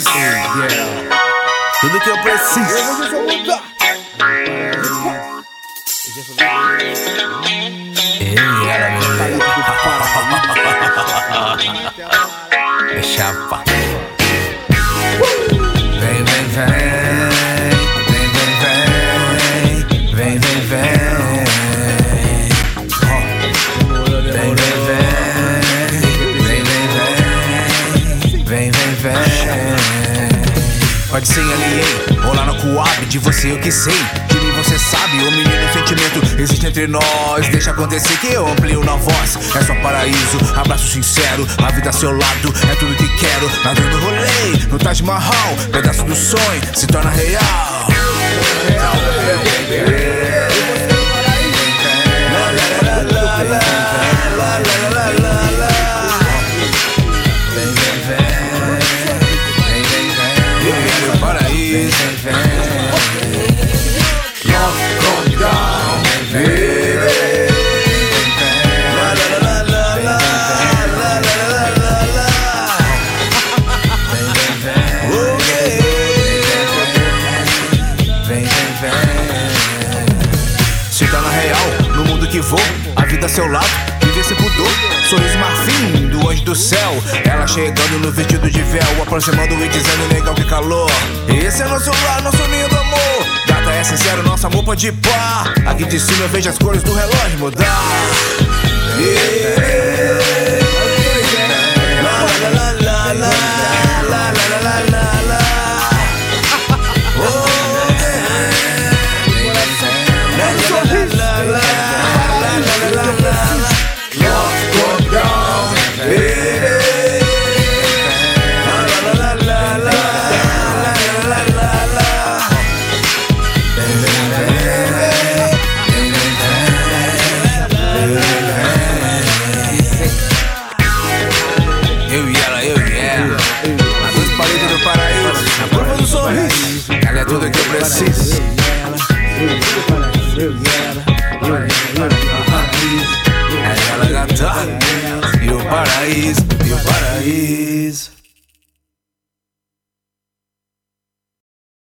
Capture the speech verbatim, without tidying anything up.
Paris. Yeah. Tudo que eu preciso. Eu e ela, meu é chapa. Vem, vem, vem. Vem, vem, vem. Vem, vem, vem. Vem, vem, vem. Vem, vem, vem. Vem, vem, vem. Pode ser alien ou lá no Coab, de você eu que sei. De mim você sabe, o menino sentimento existe entre nós. Deixa acontecer que eu amplio na voz. É só paraíso, abraço sincero. A vida a seu lado é tudo que quero. Nadando rolê, no Taj Mahal. Pedaço do sonho se torna real. Se torna real, no mundo que vou, a vida a seu lado, viver sem pudor. Sorriso marfim do anjo do céu, ela chegando no vestido de véu, aproximando e dizendo legal que calor. Esse é nosso lar, nosso ninho do amor. Gata é sincero, nosso amor pode pá. Aqui de cima eu vejo as cores do relógio mudar. Yeah. La, la, la, la, la, la, la, la, la. Eu e ela, eu e ela, nas duas paredes do paraíso, na curva do sorriso, ela é tudo que eu preciso. Ela é ela gata, e o paraíso, e o paraíso.